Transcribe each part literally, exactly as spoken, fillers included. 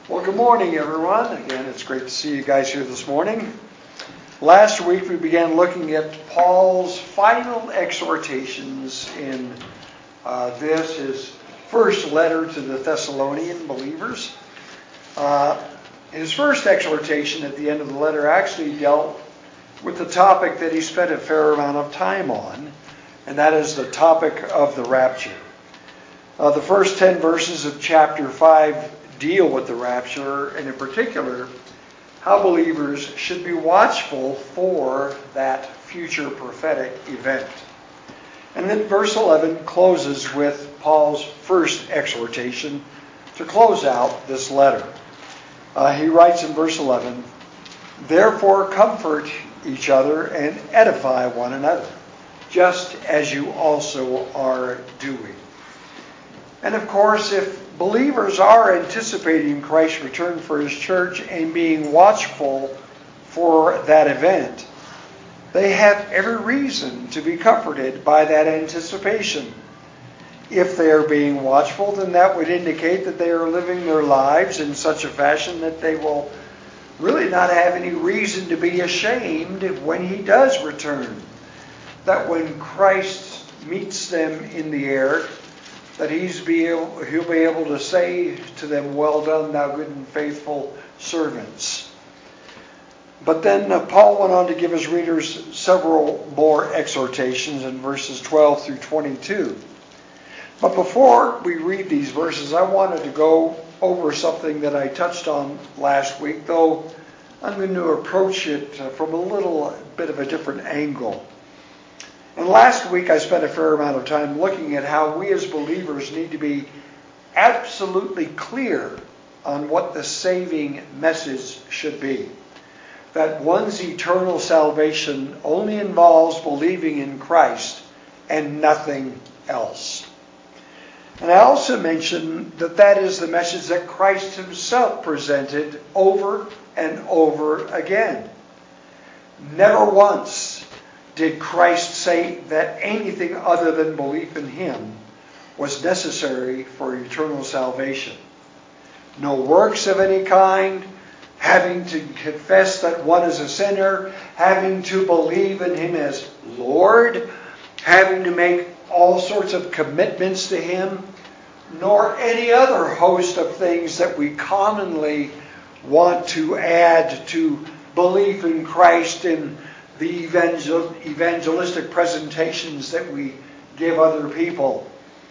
Well, good morning, everyone. Again, it's great to see you guys here this morning. Last week, we began looking at Paul's final exhortations in uh, this, his first letter to the Thessalonian believers. Uh, his first exhortation at the end of the letter actually dealt with the topic that he spent a fair amount of time on, and that is the topic of the rapture. Uh, the first ten verses of chapter five deal with the rapture, and in particular, how believers should be watchful for that future prophetic event. And then verse eleven closes with Paul's first exhortation to close out this letter. Uh, he writes in verse eleven, "Therefore comfort each other and edify one another, just as you also are doing." And of course, if believers are anticipating Christ's return for His church and being watchful for that event, they have every reason to be comforted by that anticipation. If they are being watchful, then that would indicate that they are living their lives in such a fashion that they will really not have any reason to be ashamed when He does return. That when Christ meets them in the air, that he's be able, he'll be able to say to them, "Well done, thou good and faithful servants." But then uh, Paul went on to give his readers several more exhortations in verses twelve through twenty-two. But before we read these verses, I wanted to go over something that I touched on last week, though I'm going to approach it from a little bit of a different angle. And last week I spent a fair amount of time looking at how we as believers need to be absolutely clear on what the saving message should be. That one's eternal salvation only involves believing in Christ and nothing else. And I also mentioned that that is the message that Christ Himself presented over and over again. Never once did Christ say that anything other than belief in Him was necessary for eternal salvation. No works of any kind, having to confess that one is a sinner, having to believe in Him as Lord, having to make all sorts of commitments to Him, nor any other host of things that we commonly want to add to belief in Christ in the evangel- evangelistic presentations that we give other people.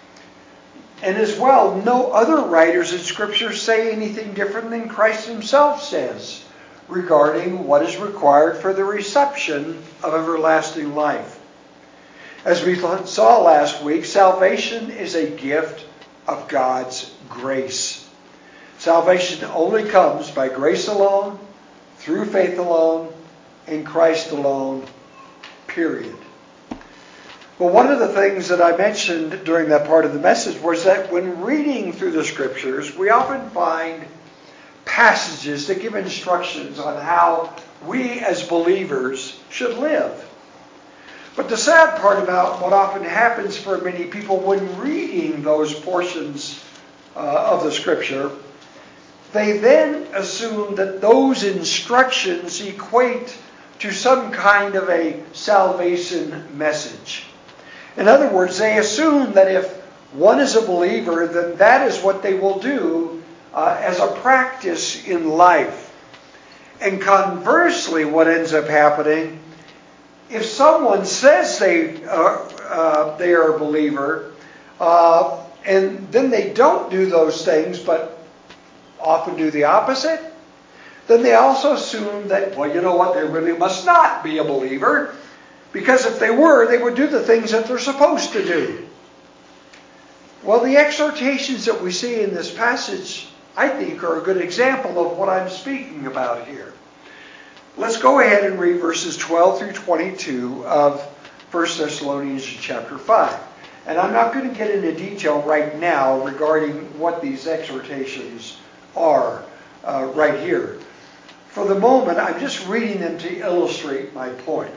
And as well, no other writers in Scripture say anything different than Christ Himself says regarding what is required for the reception of everlasting life. As we saw last week, salvation is a gift of God's grace. Salvation only comes by grace alone, through faith alone, in Christ alone, period. Well, one of the things that I mentioned during that part of the message was that when reading through the Scriptures, we often find passages that give instructions on how we as believers should live. But the sad part about what often happens for many people when reading those portions uh, of the Scripture, they then assume that those instructions equate to some kind of a salvation message. In other words, they assume that if one is a believer, then that is what they will do uh, as a practice in life. And conversely, what ends up happening, if someone says they, uh, uh, they are a believer, uh, and then they don't do those things, but often do the opposite, then they also assume that, well, you know what, they really must not be a believer, because if they were, they would do the things that they're supposed to do. Well, the exhortations that we see in this passage, I think, are a good example of what I'm speaking about here. Let's go ahead and read verses twelve through twenty-two of First Thessalonians chapter five. And I'm not going to get into detail right now regarding what these exhortations are uh, right here. For the moment, I'm just reading them to illustrate my point.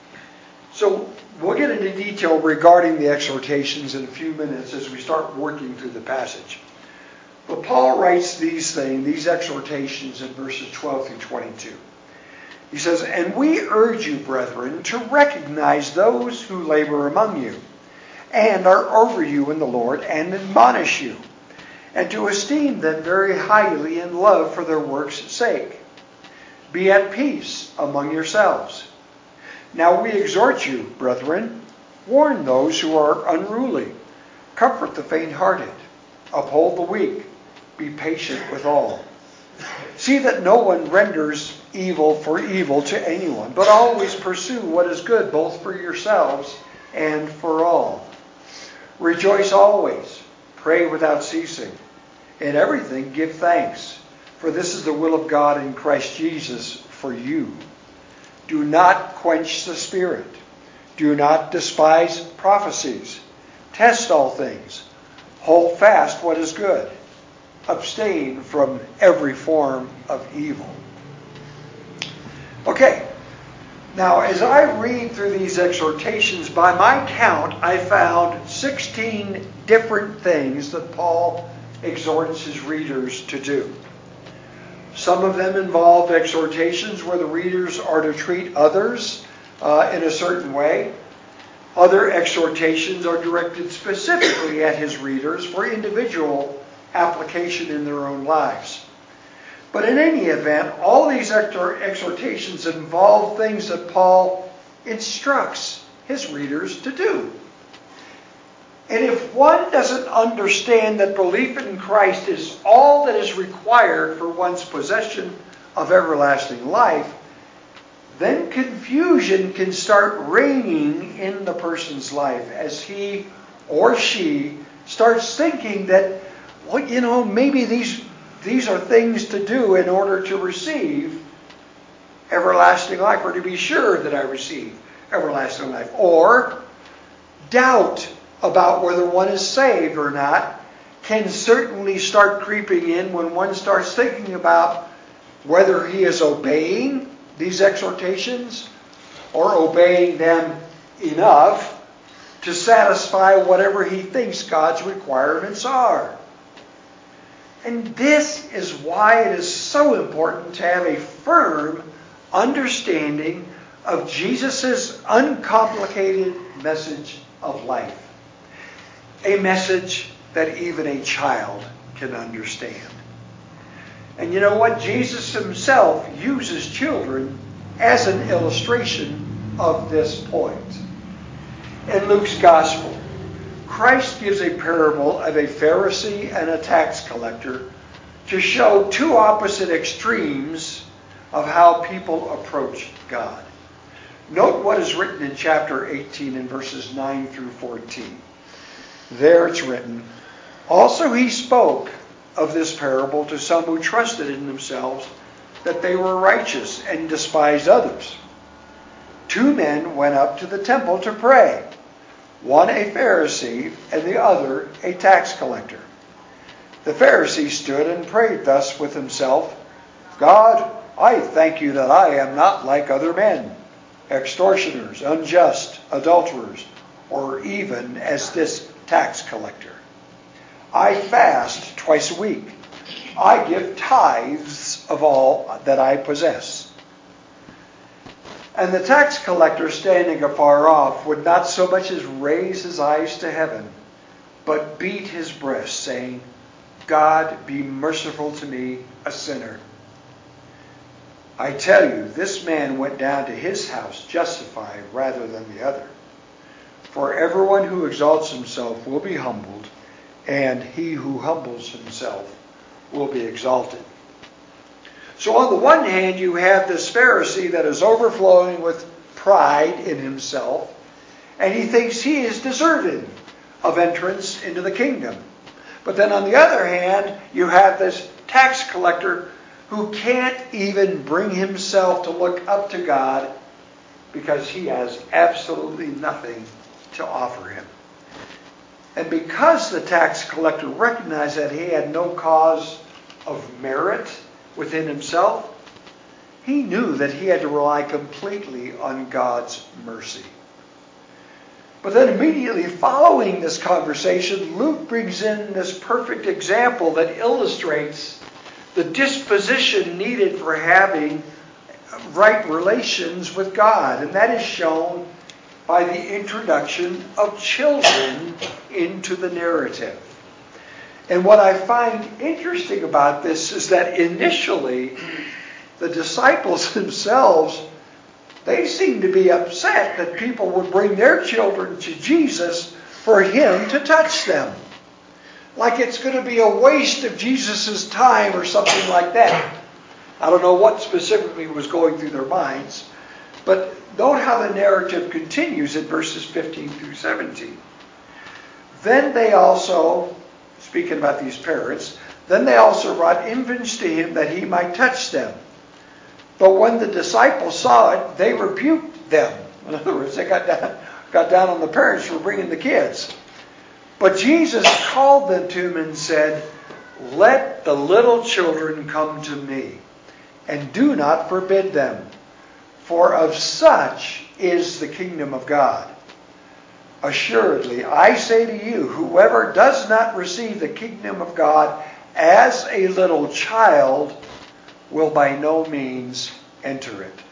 So we'll get into detail regarding the exhortations in a few minutes as we start working through the passage. But Paul writes these things, these exhortations in verses twelve through twenty-two. He says, "And we urge you, brethren, to recognize those who labor among you, and are over you in the Lord, and admonish you, and to esteem them very highly in love for their works' sake. Be at peace among yourselves. Now we exhort you, brethren, warn those who are unruly, comfort the faint-hearted, uphold the weak, be patient with all. See that no one renders evil for evil to anyone, but always pursue what is good, both for yourselves and for all. Rejoice always, pray without ceasing. In everything give thanks, for this is the will of God in Christ Jesus for you. Do not quench the Spirit. Do not despise prophecies. Test all things. Hold fast what is good. Abstain from every form of evil." Okay, now as I read through these exhortations, by my count, I found sixteen different things that Paul exhorts his readers to do. Some of them involve exhortations where the readers are to treat others uh, in a certain way. Other exhortations are directed specifically at his readers for individual application in their own lives. But in any event, all these exhortations involve things that Paul instructs his readers to do. And if one doesn't understand that belief in Christ is all that is required for one's possession of everlasting life, then confusion can start reigning in the person's life as he or she starts thinking that, well, you know, maybe these, these are things to do in order to receive everlasting life, or to be sure that I receive everlasting life. Or doubt about whether one is saved or not can certainly start creeping in when one starts thinking about whether he is obeying these exhortations or obeying them enough to satisfy whatever he thinks God's requirements are. And this is why it is so important to have a firm understanding of Jesus' uncomplicated message of life. A message that even a child can understand. And you know what? Jesus himself uses children as an illustration of this point. In Luke's Gospel, Christ gives a parable of a Pharisee and a tax collector to show two opposite extremes of how people approach God. Note what is written in chapter eighteen in verses nine through fourteen. There it's written, "Also he spoke of this parable to some who trusted in themselves that they were righteous and despised others. Two men went up to the temple to pray, one a Pharisee and the other a tax collector. The Pharisee stood and prayed thus with himself, 'God, I thank you that I am not like other men, extortioners, unjust, adulterers, or even as this tax collector. I fast twice a week. I give tithes of all that I possess.' And the tax collector, standing afar off, would not so much as raise his eyes to heaven, but beat his breast, saying, 'God, be merciful to me, a sinner.' I tell you, this man went down to his house justified rather than the other. For everyone who exalts himself will be humbled, and he who humbles himself will be exalted." So on the one hand, you have this Pharisee that is overflowing with pride in himself, and he thinks he is deserving of entrance into the kingdom. But then on the other hand, you have this tax collector who can't even bring himself to look up to God because he has absolutely nothing to offer him. And because the tax collector recognized that he had no cause of merit within himself, he knew that he had to rely completely on God's mercy. But then immediately following this conversation, Luke brings in this perfect example that illustrates the disposition needed for having right relations with God. And that is shown by the introduction of children into the narrative. And what I find interesting about this is that initially, the disciples themselves, they seem to be upset that people would bring their children to Jesus for Him to touch them. Like it's going to be a waste of Jesus' time or something like that. I don't know what specifically was going through their minds. But note how the narrative continues in verses fifteen through seventeen. Then they also, speaking about these parents, then they also brought infants to Him that He might touch them. But when the disciples saw it, they rebuked them. In other words, they got down, got down on the parents for bringing the kids. But Jesus called them to Him and said, "Let the little children come to me, and do not forbid them. For of such is the kingdom of God. Assuredly, I say to you, whoever does not receive the kingdom of God as a little child will by no means enter it."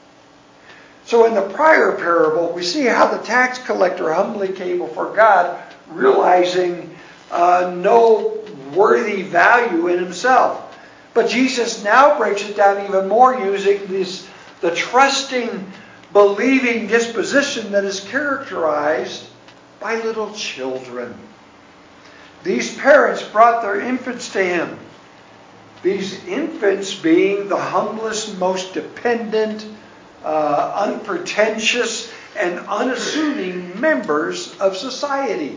So in the prior parable, we see how the tax collector humbly came before God, realizing uh, no worthy value in himself. But Jesus now breaks it down even more using this, the trusting, believing disposition that is characterized by little children. These parents brought their infants to Him. These infants being the humblest, most dependent, uh, unpretentious, and unassuming members of society.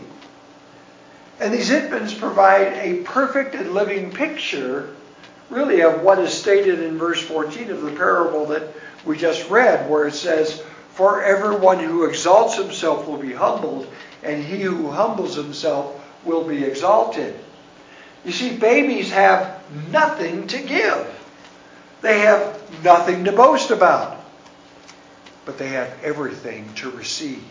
And these infants provide a perfect and living picture, really, of what is stated in verse fourteen of the parable that we just read, where it says, "For everyone who exalts himself will be humbled, and he who humbles himself will be exalted." You see, babies have nothing to give. They have nothing to boast about. But they have everything to receive.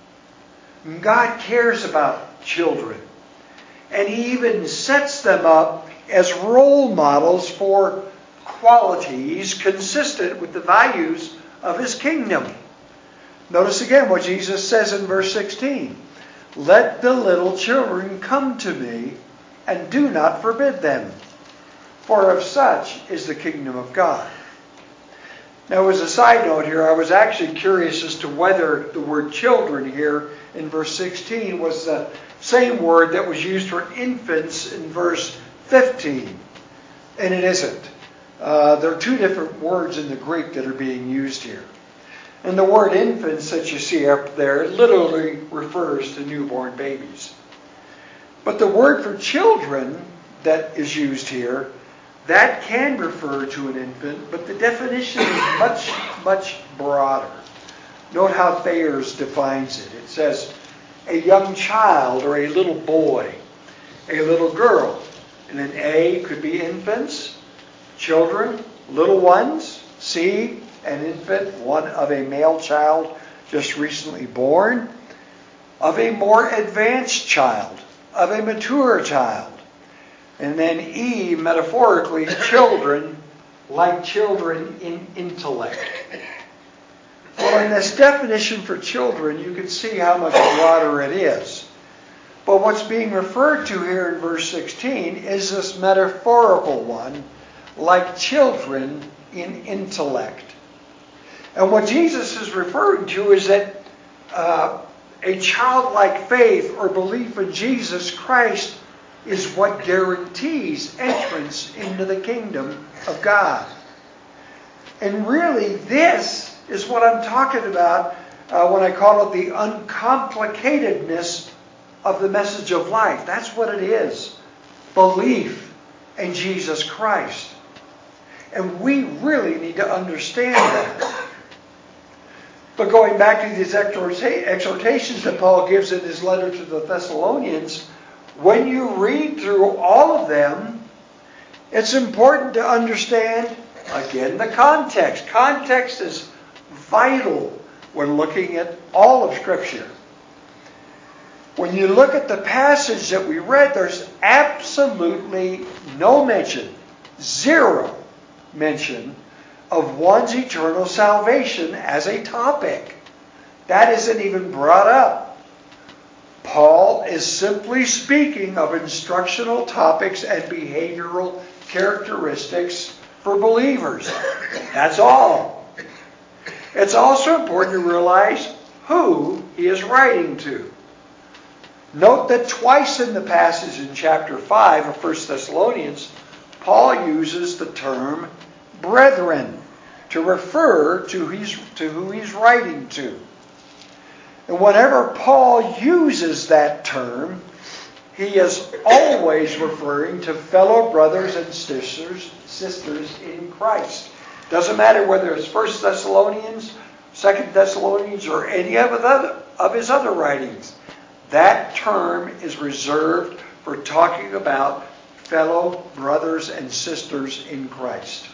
God cares about children. And He even sets them up as role models for qualities consistent with the values of His kingdom. Notice again what Jesus says in verse sixteen. "Let the little children come to me, and do not forbid them, for of such is the kingdom of God." Now, as a side note here, I was actually curious as to whether the word children here in verse sixteen was the same word that was used for infants in verse fifteen. And it isn't. Uh, there are two different words in the Greek that are being used here. And the word infants that you see up there literally refers to newborn babies. But the word for children that is used here, that can refer to an infant, but the definition is much, much broader. Note how Thayer's defines it. It says, a young child or a little boy, a little girl. And then A could be infants, children, little ones. C, an infant, one of a male child just recently born. Of a more advanced child, of a mature child. And then E, metaphorically, children, like children in intellect. Well, in this definition for children, you can see how much broader it is. But what's being referred to here in verse sixteen is this metaphorical one, like children in intellect. And what Jesus is referring to is that uh, a childlike faith or belief in Jesus Christ is what guarantees entrance into the kingdom of God. And really, this is what I'm talking about uh, when I call it the uncomplicatedness of the message of life. That's what it is. Belief in Jesus Christ. And we really need to understand that. But going back to these exhortations that Paul gives in his letter to the Thessalonians, when you read through all of them, it's important to understand, again, the context. Context is vital when looking at all of Scripture. when you look at the passage that we read, there's absolutely no mention, zero mention of one's eternal salvation as a topic. That isn't even brought up. Paul is simply speaking of instructional topics and behavioral characteristics for believers. That's all. It's also important to realize who he is writing to. Note that twice in the passage in chapter five of First Thessalonians, Paul uses the term brethren to refer to, his, to who he's writing to. And whenever Paul uses that term, he is always referring to fellow brothers and sisters, sisters in Christ. Doesn't matter whether it's First Thessalonians, Second Thessalonians, or any of, other, of his other writings. That term is reserved for talking about fellow brothers and sisters in Christ.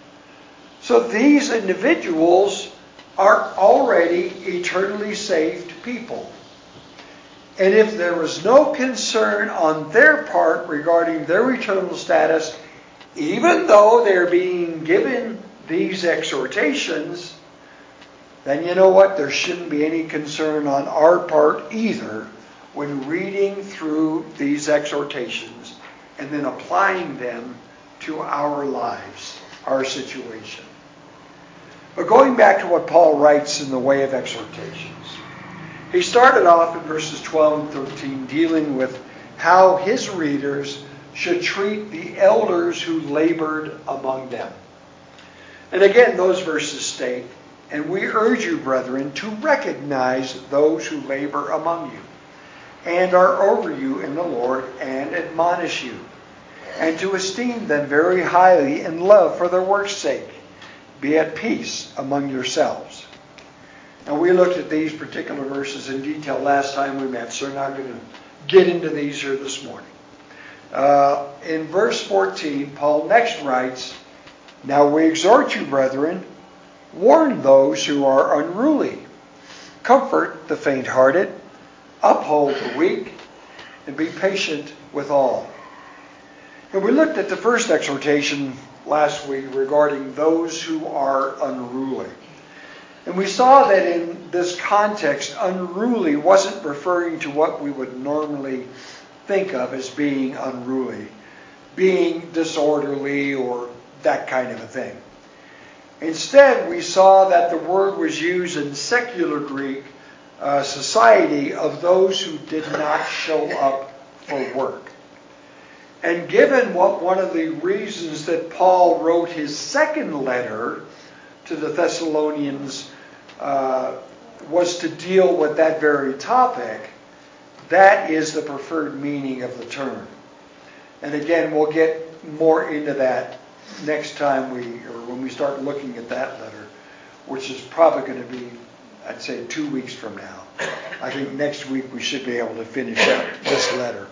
So these individuals are already eternally saved people. And if there was no concern on their part regarding their eternal status, even though they're being given these exhortations, then you know what? There shouldn't be any concern on our part either when reading through these exhortations and then applying them to our lives, our situation. But going back to what Paul writes in the way of exhortations, he started off in verses twelve and thirteen dealing with how his readers should treat the elders who labored among them. And again, those verses state, "And we urge you, brethren, to recognize those who labor among you, and are over you in the Lord, and admonish you, and to esteem them very highly in love for their work's sake. Be at peace among yourselves." And we looked at these particular verses in detail last time we met, so we're not going to get into these here this morning. Uh, in verse fourteen, Paul next writes, "Now we exhort you, brethren, warn those who are unruly, comfort the faint-hearted, uphold the weak, and be patient with all." And we looked at the first exhortation last week regarding those who are unruly. And we saw that in this context, unruly wasn't referring to what we would normally think of as being unruly, being disorderly or that kind of a thing. Instead, we saw that the word was used in secular Greek uh, society of those who did not show up for work. And given what one of the reasons that Paul wrote his second letter to the Thessalonians uh, was to deal with that very topic, that is the preferred meaning of the term. And again, we'll get more into that next time we, or when we start looking at that letter, which is probably going to be, I'd say, two weeks from now. I think next week we should be able to finish up this letter.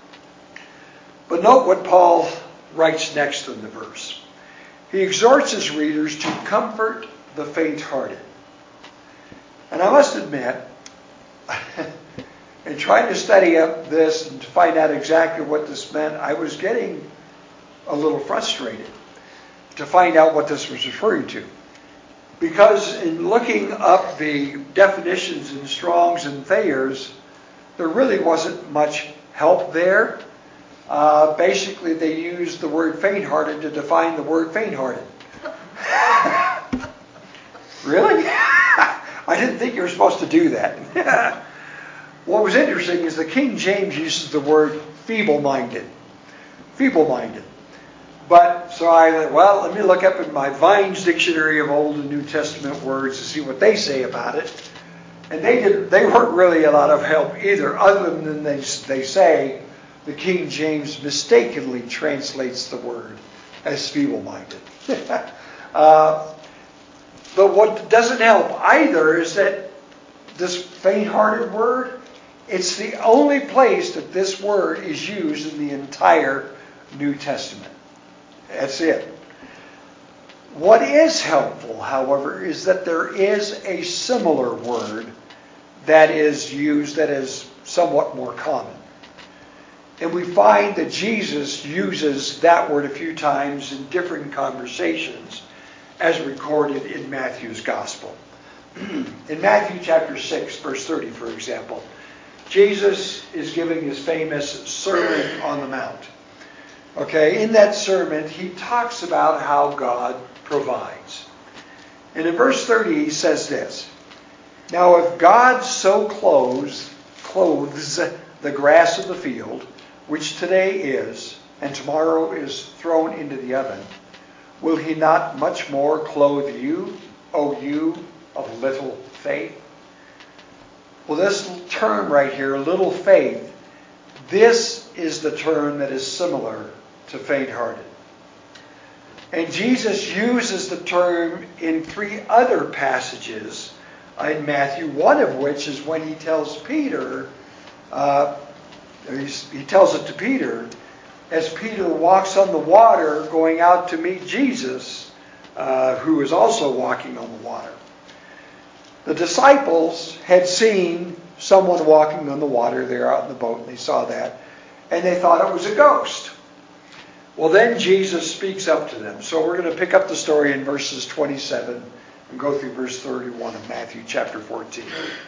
But note what Paul writes next in the verse. He exhorts his readers to comfort the faint-hearted. And I must admit, in trying to study up this and to find out exactly what this meant, I was getting a little frustrated to find out what this was referring to. Because in looking up the definitions in Strong's and Thayer's, there really wasn't much help there. Uh, basically, they used the word faint-hearted to define the word faint-hearted. Really? I didn't think you were supposed to do that. What was interesting is the King James uses the word feeble-minded. Feeble-minded. But, so I thought, well, let me look up in my Vine's Dictionary of Old and New Testament words to see what they say about it. And they did, they weren't really a lot of help either, other than they, they say the King James mistakenly translates the word as feeble-minded. uh, but what doesn't help either is that this faint-hearted word, it's the only place that this word is used in the entire New Testament. That's it. What is helpful, however, is that there is a similar word that is used that is somewhat more common. And we find that Jesus uses that word a few times in different conversations as recorded in Matthew's Gospel. In Matthew chapter six, verse thirty, for example, Jesus is giving his famous Sermon on the Mount. Okay, in that sermon, he talks about how God provides. And in verse thirty, he says this, "Now if God so clothes, clothes the grass of the field, which today is, and tomorrow is thrown into the oven, will he not much more clothe you, O you of little faith?" Well, this term right here, little faith, this is the term that is similar to faint-hearted. And Jesus uses the term in three other passages in Matthew, one of which is when he tells Peter, uh, he tells it to Peter, as Peter walks on the water going out to meet Jesus, uh, who is also walking on the water. The disciples had seen someone walking on the water there out in the boat, and they saw that, and they thought it was a ghost. Well, then Jesus speaks up to them. So we're going to pick up the story in verses twenty-seven and go through verse thirty-one of Matthew chapter fourteen.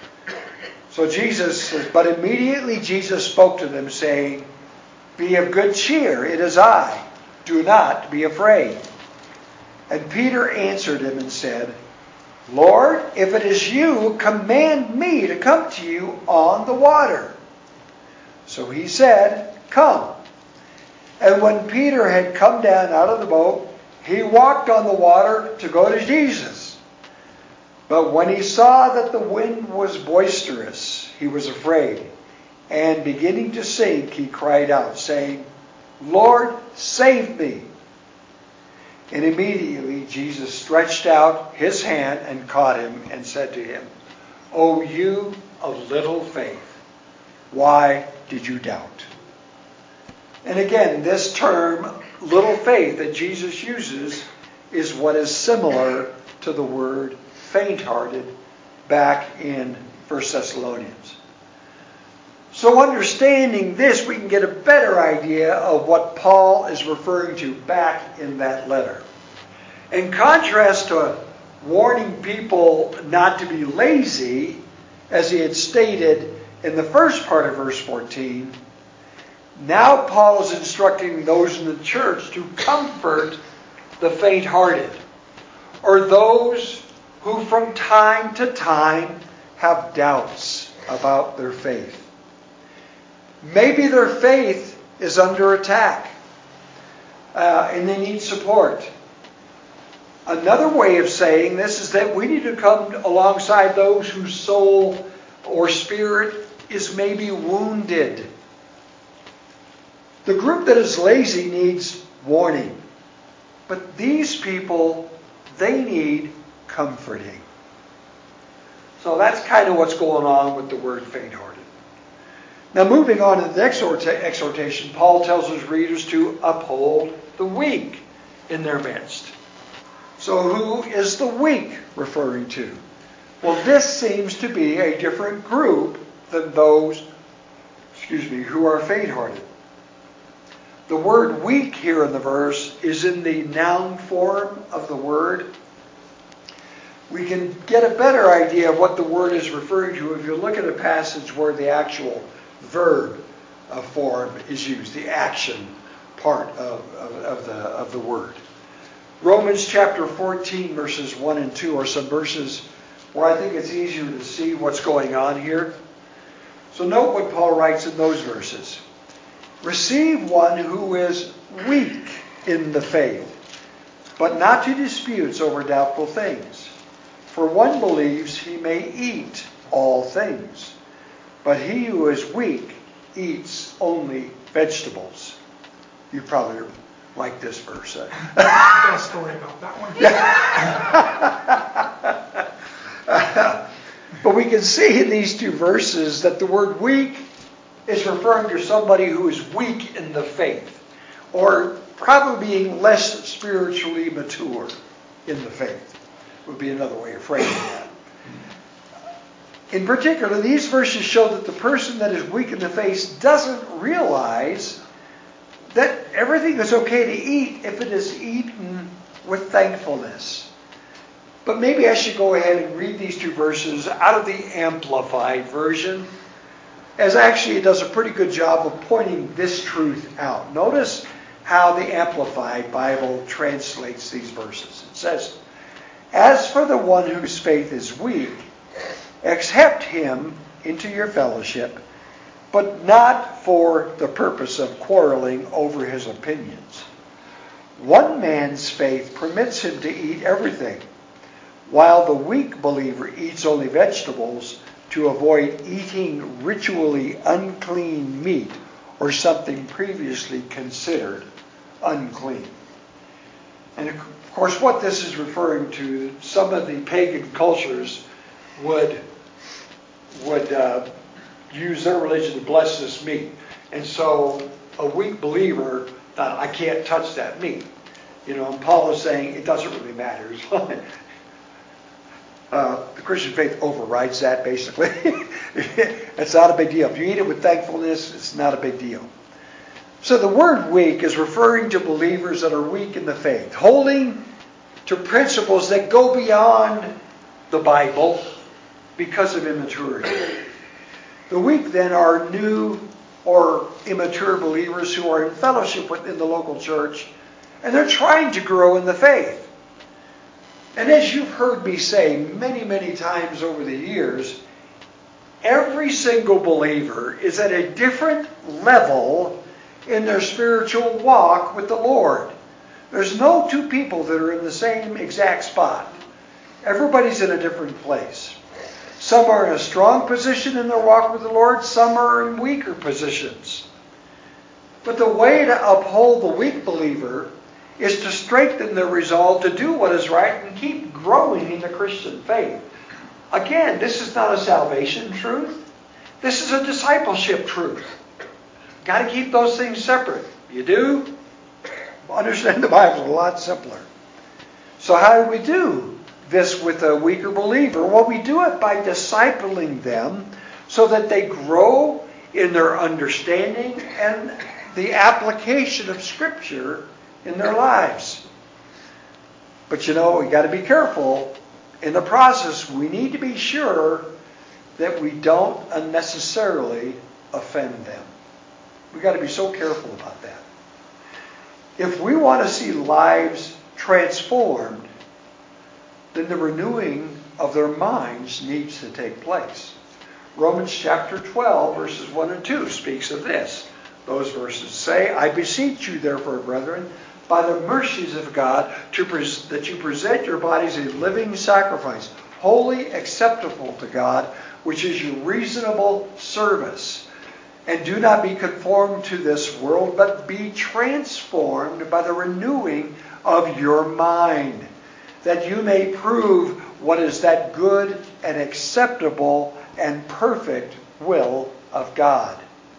So Jesus says, "But immediately Jesus spoke to them, saying, 'Be of good cheer, it is I. Do not be afraid.' And Peter answered him and said, 'Lord, if it is you, command me to come to you on the water.' So he said, 'Come.' And when Peter had come down out of the boat, he walked on the water to go to Jesus. But when he saw that the wind was boisterous, he was afraid. And beginning to sink, he cried out, saying, 'Lord, save me.' And immediately Jesus stretched out his hand and caught him and said to him, 'O you of little faith, why did you doubt?'" And again, this term, little faith, that Jesus uses is what is similar to the word faint-hearted back in First Thessalonians. So understanding this, we can get a better idea of what Paul is referring to back in that letter. In contrast to warning people not to be lazy, as he had stated in the first part of verse fourteen, now Paul is instructing those in the church to comfort the faint-hearted, or those who from time to time have doubts about their faith. Maybe their faith is under attack, uh, and they need support. Another way of saying this is that we need to come alongside those whose soul or spirit is maybe wounded. The group that is lazy needs warning, but these people, they need comforting. So that's kind of what's going on with the word faint-hearted. Now, moving on to the next exhortation, Paul tells his readers to uphold the weak in their midst. So who is the weak referring to? Well, this seems to be a different group than those, excuse me, who are faint-hearted. The word weak here in the verse is in the noun form of the word. We can get a better idea of what the word is referring to if you look at a passage where the actual verb uh, form is used, the action part of, of, of, the, of the word. Romans chapter fourteen, verses one and two are some verses where I think it's easier to see what's going on here. So note what Paul writes in those verses. "Receive one who is weak in the faith, but not to disputes over doubtful things. For one believes he may eat all things, but he who is weak eats only vegetables." You probably like this verse. Uh, I've got a story about that one. But we can see in these two verses that the word weak is referring to somebody who is weak in the faith, or probably being less spiritually mature in the faith, would be another way of phrasing that. In particular, these verses show that the person that is weak in the faith doesn't realize that everything is okay to eat if it is eaten with thankfulness. But maybe I should go ahead and read these two verses out of the Amplified Version, as actually it does a pretty good job of pointing this truth out. Notice how the Amplified Bible translates these verses. It says, "As for the one whose faith is weak, accept him into your fellowship, but not for the purpose of quarreling over his opinions. One man's faith permits him to eat everything, while the weak believer eats only vegetables to avoid eating ritually unclean meat or something previously considered unclean." And of course, what this is referring to, some of the pagan cultures would would uh, use their religion to bless this meat. And so a weak believer thought, I can't touch that meat. You know, and Paul is saying it doesn't really matter. uh, the Christian faith overrides that, basically. It's not a big deal. If you eat it with thankfulness, it's not a big deal. So the word weak is referring to believers that are weak in the faith, holding to principles that go beyond the Bible because of immaturity. The weak then are new or immature believers who are in fellowship within the local church, and they're trying to grow in the faith. And as you've heard me say many, many times over the years, every single believer is at a different level in their spiritual walk with the Lord. There's no two people that are in the same exact spot. Everybody's in a different place. Some are in a strong position in their walk with the Lord. Some are in weaker positions. But the way to uphold the weak believer is to strengthen their resolve to do what is right and keep growing in the Christian faith. Again, this is not a salvation truth. This is a discipleship truth. Got to keep those things separate. You do? Understand the Bible a lot simpler. So how do we do this with a weaker believer? Well, we do it by discipling them so that they grow in their understanding and the application of Scripture in their lives. But you know, we got to be careful. In the process, we need to be sure that we don't unnecessarily offend them. We've got to be so careful about that. If we want to see lives transformed, then the renewing of their minds needs to take place. Romans chapter twelve, verses one and two speaks of this. Those verses say, "I beseech you, therefore, brethren, by the mercies of God, to pres- that you present your bodies a living sacrifice, holy, acceptable to God, which is your reasonable service. And do not be conformed to this world, but be transformed by the renewing of your mind, that you may prove what is that good and acceptable and perfect will of God."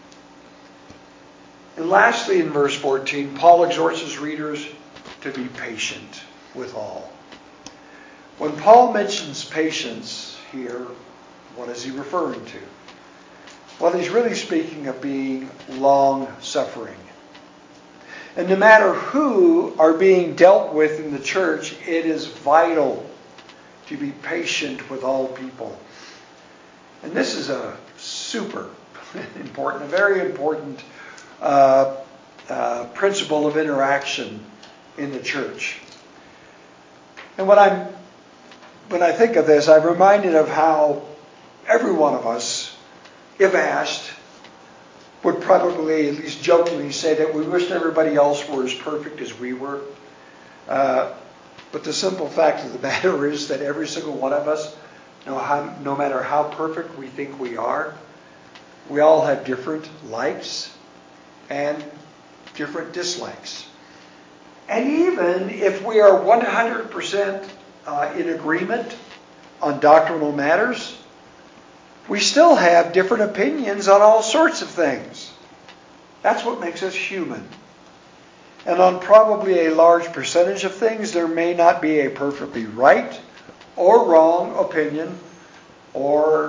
And lastly, in verse fourteen, Paul exhorts his readers to be patient with all. When Paul mentions patience here, what is he referring to? Well, he's really speaking of being long-suffering. And no matter who are being dealt with in the church, it is vital to be patient with all people. And this is a super important, a very important uh, uh, principle of interaction in the church. And when I'm when I think of this, I'm reminded of how every one of us, if asked, would probably at least jokingly say that we wished everybody else were as perfect as we were. Uh, but the simple fact of the matter is that every single one of us, no, how, no matter how perfect we think we are, we all have different likes and different dislikes. And even if we are one hundred percent uh, in agreement on doctrinal matters, we still have different opinions on all sorts of things. That's what makes us human. And on probably a large percentage of things, there may not be a perfectly right or wrong opinion or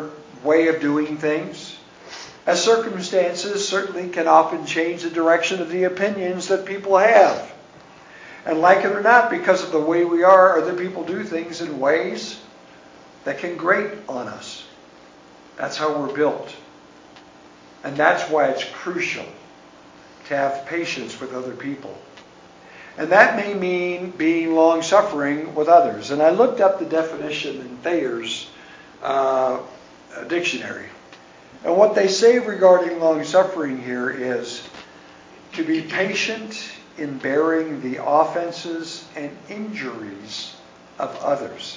way of doing things, as circumstances certainly can often change the direction of the opinions that people have. And like it or not, because of the way we are, other people do things in ways that can grate on us. That's how we're built. And that's why it's crucial to have patience with other people. And that may mean being long-suffering with others. And I looked up the definition in Thayer's uh, dictionary. And what they say regarding long-suffering here is to be patient in bearing the offenses and injuries of others.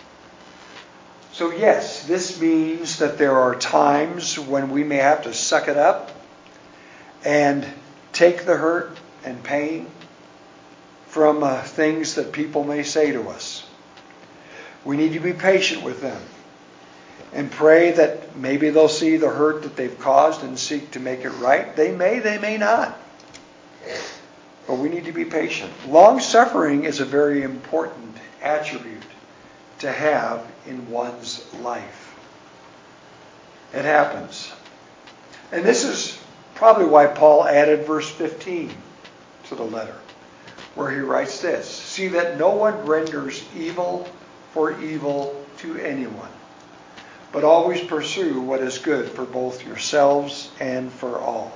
So yes, this means that there are times when we may have to suck it up and take the hurt and pain from uh, things that people may say to us. We need to be patient with them and pray that maybe they'll see the hurt that they've caused and seek to make it right. They may, they may not. But we need to be patient. Long-suffering is a very important attribute to have in one's life. It happens. And this is probably why Paul added verse fifteen to the letter, where he writes this: "See that no one renders evil for evil to anyone, but always pursue what is good for both yourselves and for all."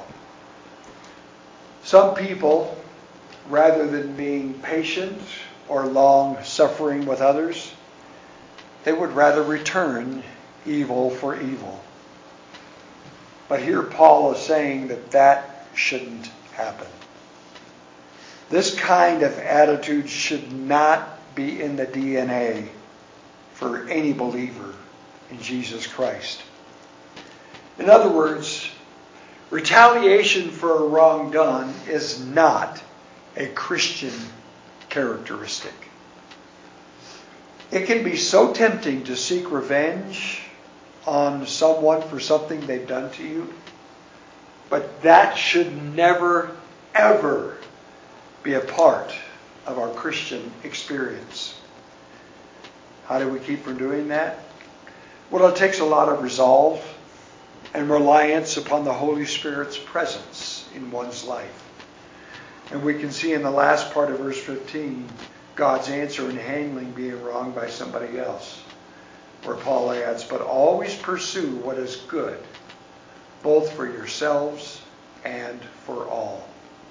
Some people, rather than being patient or long-suffering with others, they would rather return evil for evil. But here Paul is saying that that shouldn't happen. This kind of attitude should not be in the D N A for any believer in Jesus Christ. In other words, retaliation for a wrong done is not a Christian characteristic. It can be so tempting to seek revenge on someone for something they've done to you, but that should never, ever be a part of our Christian experience. How do we keep from doing that? Well, it takes a lot of resolve and reliance upon the Holy Spirit's presence in one's life. And we can see in the last part of verse fifteen, God's answer in handling being wronged by somebody else, where Paul adds, "But always pursue what is good, both for yourselves and for all."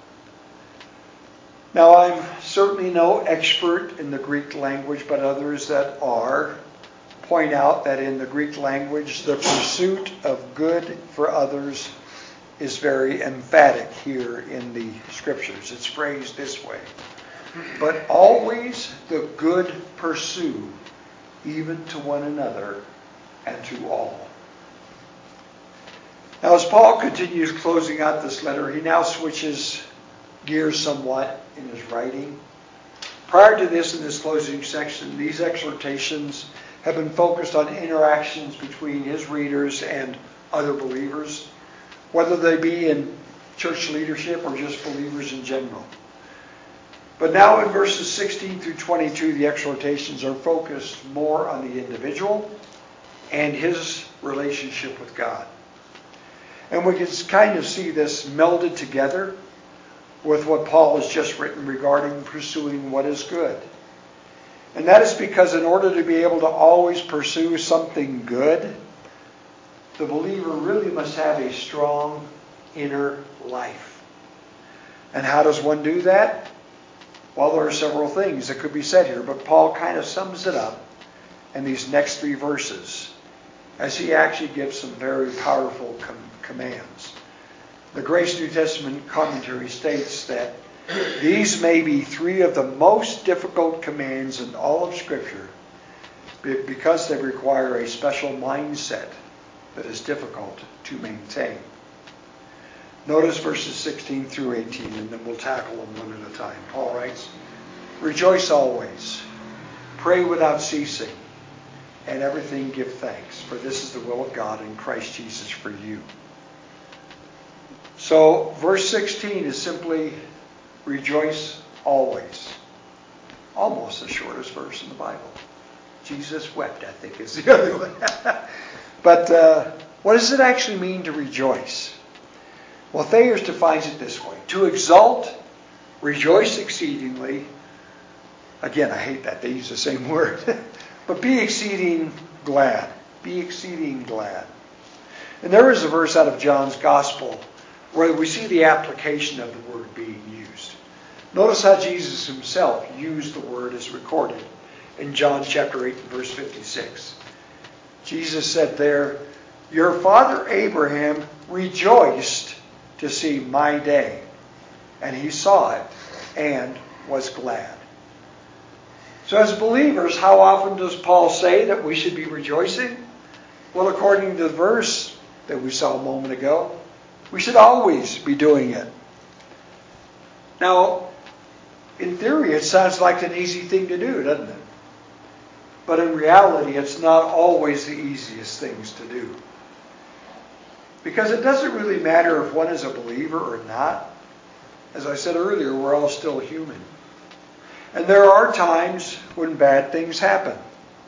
Now, I'm certainly no expert in the Greek language, but others that are point out that in the Greek language, the pursuit of good for others is very emphatic here in the Scriptures. It's phrased this way: "But always the good pursue, even to one another and to all." Now, as Paul continues closing out this letter, he now switches gears somewhat in his writing. Prior to this, in this closing section, these exhortations have been focused on interactions between his readers and other believers, whether they be in church leadership or just believers in general. But now in verses sixteen through twenty-two, the exhortations are focused more on the individual and his relationship with God. And we can kind of see this melded together with what Paul has just written regarding pursuing what is good. And that is because in order to be able to always pursue something good, the believer really must have a strong inner life. And how does one do that? Well, there are several things that could be said here, but Paul kind of sums it up in these next three verses as he actually gives some very powerful com- commands. The Grace New Testament commentary states that these may be three of the most difficult commands in all of Scripture because they require a special mindset that is difficult to maintain. Notice verses sixteen through eighteen, and then we'll tackle them one at a time. Paul writes, "Rejoice always, pray without ceasing, and everything give thanks, for this is the will of God in Christ Jesus for you." So, verse sixteen is simply, rejoice always. Almost the shortest verse in the Bible. Jesus wept, I think, is the other one. But uh, what does it actually mean to rejoice? Well, Thayers defines it this way. To exult, rejoice exceedingly. Again, I hate that. They use the same word. But be exceeding glad. Be exceeding glad. And there is a verse out of John's Gospel where we see the application of the word being used. Notice how Jesus himself used the word as recorded in John chapter eight and verse fifty-six. Jesus said there, "Your father Abraham rejoiced to see my day, and he saw it and was glad." So as believers, how often does Paul say that we should be rejoicing? Well, according to the verse that we saw a moment ago, we should always be doing it. Now, in theory, it sounds like an easy thing to do, doesn't it? But in reality, it's not always the easiest things to do. Because it doesn't really matter if one is a believer or not. As I said earlier, we're all still human. And there are times when bad things happen.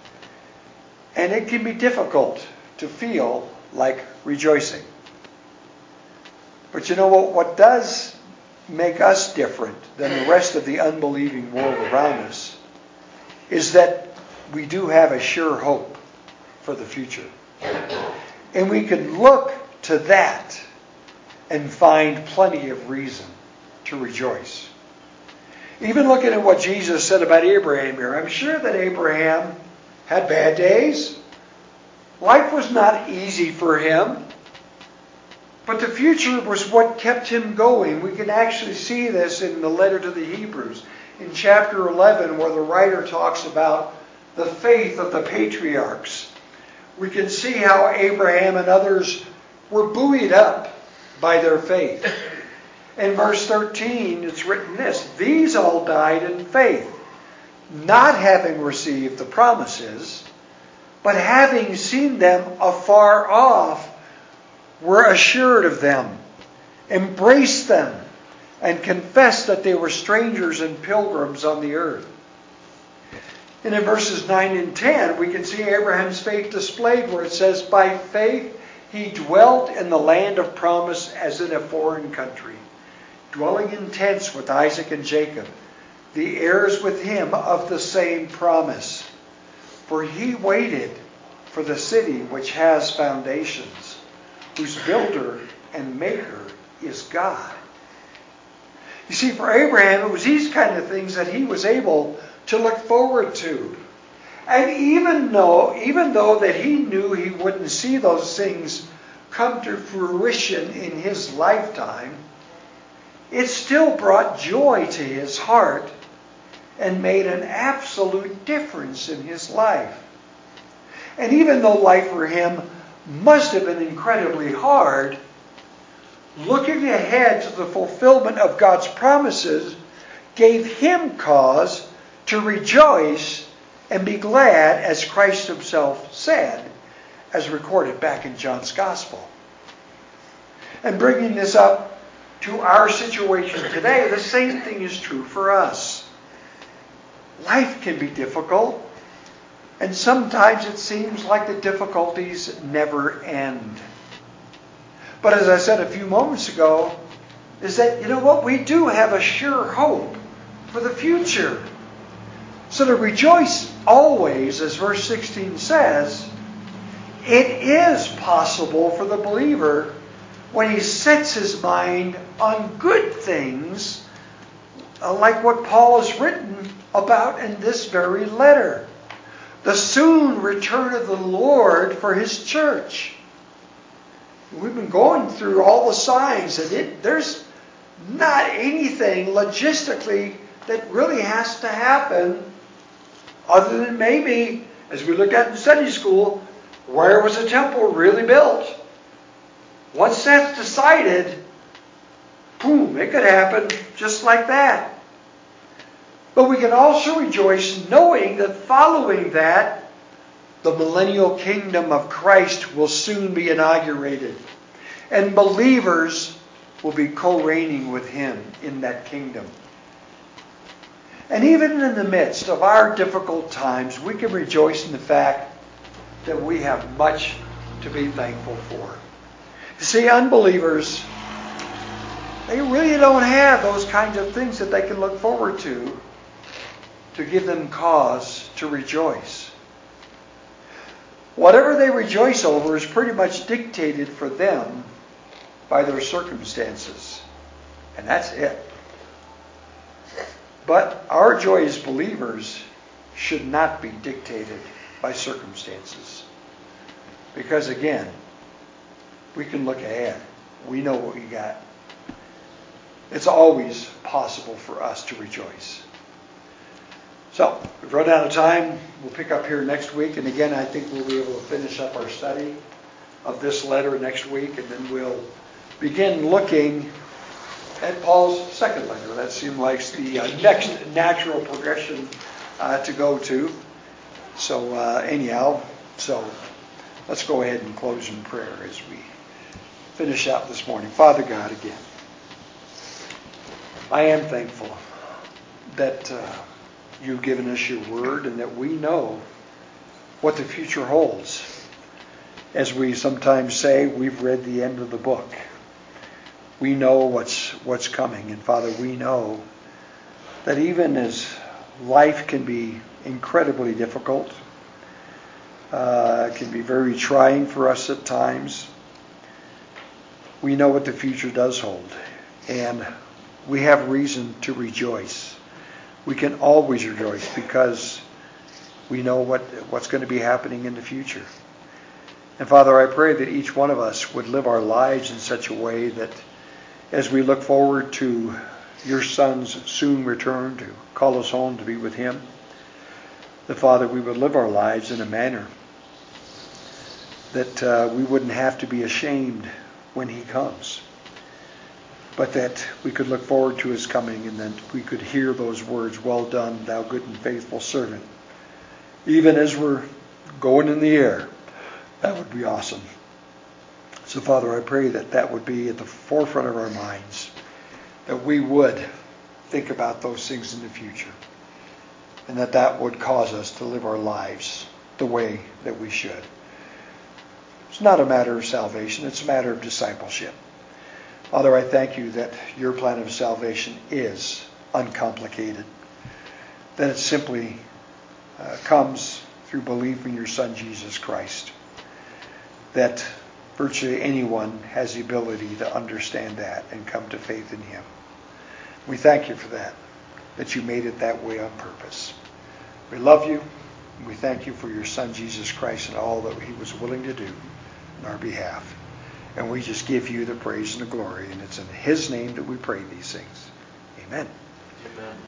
And it can be difficult to feel like rejoicing. But you know what? What does make us different than the rest of the unbelieving world around us is that we do have a sure hope for the future. And we can look to that and find plenty of reason to rejoice. Even looking at what Jesus said about Abraham here, I'm sure that Abraham had bad days. Life was not easy for him. But the future was what kept him going. We can actually see this in the letter to the Hebrews, in chapter eleven, where the writer talks about the faith of the patriarchs. We can see how Abraham and others were buoyed up by their faith. In verse thirteen, it's written this: "These all died in faith, not having received the promises, but having seen them afar off, were assured of them, embraced them, and confessed that they were strangers and pilgrims on the earth." And in verses nine and ten, we can see Abraham's faith displayed where it says, "By faith he dwelt in the land of promise as in a foreign country, dwelling in tents with Isaac and Jacob, the heirs with him of the same promise. For he waited for the city which has foundations, whose builder and maker is God." You see, for Abraham, it was these kind of things that he was able to look forward to. And even though, even though that he knew he wouldn't see those things come to fruition in his lifetime, it still brought joy to his heart and made an absolute difference in his life. And even though life for him must have been incredibly hard, looking ahead to the fulfillment of God's promises gave him cause to rejoice and be glad, as Christ himself said, as recorded back in John's Gospel. And bringing this up to our situation today, the same thing is true for us. Life can be difficult, and sometimes it seems like the difficulties never end. But as I said a few moments ago, is that, you know what, we do have a sure hope for the future. So to rejoice always, as verse sixteen says, it is possible for the believer when he sets his mind on good things, like what Paul has written about in this very letter. The soon return of the Lord for his church. We've been going through all the signs, and it, there's not anything logistically that really has to happen other than maybe, as we looked at in Sunday school, where was the temple really built? Once that's decided, boom, it could happen just like that. But we can also rejoice knowing that following that, the millennial kingdom of Christ will soon be inaugurated. And believers will be co-reigning with him in that kingdom. And even in the midst of our difficult times, we can rejoice in the fact that we have much to be thankful for. You see, unbelievers, they really don't have those kinds of things that they can look forward to to give them cause to rejoice. Whatever they rejoice over is pretty much dictated for them by their circumstances. And that's it. But our joy as believers should not be dictated by circumstances. Because again, we can look ahead. We know what we got. It's always possible for us to rejoice. So, we've run out of time. We'll pick up here next week. And again, I think we'll be able to finish up our study of this letter next week. And then we'll begin looking at Paul's second letter. That seemed like the uh, next natural progression uh, to go to. So, uh, anyhow, so let's go ahead and close in prayer as we finish out this morning. Father God, again, I am thankful that uh, you've given us your word and that we know what the future holds. As we sometimes say, we've read the end of the book. We know what's what's coming. And Father, we know that even as life can be incredibly difficult, uh, can be very trying for us at times, we know what the future does hold. And we have reason to rejoice. We can always rejoice because we know what, what's going to be happening in the future. And Father, I pray that each one of us would live our lives in such a way that as we look forward to your Son's soon return to call us home to be with him, that Father, we would live our lives in a manner that uh, we wouldn't have to be ashamed when he comes, but that we could look forward to his coming and that we could hear those words, "Well done, thou good and faithful servant." Even as we're going in the air, that would be awesome. So Father, I pray that that would be at the forefront of our minds, that we would think about those things in the future, and that that would cause us to live our lives the way that we should. It's not a matter of salvation, it's a matter of discipleship. Father, I thank you that your plan of salvation is uncomplicated, that it simply uh, comes through belief in your Son, Jesus Christ, that virtually anyone has the ability to understand that and come to faith in him. We thank you for that, that you made it that way on purpose. We love you, and we thank you for your Son, Jesus Christ, and all that he was willing to do on our behalf. And we just give you the praise and the glory, and it's in his name that we pray these things. Amen. Amen.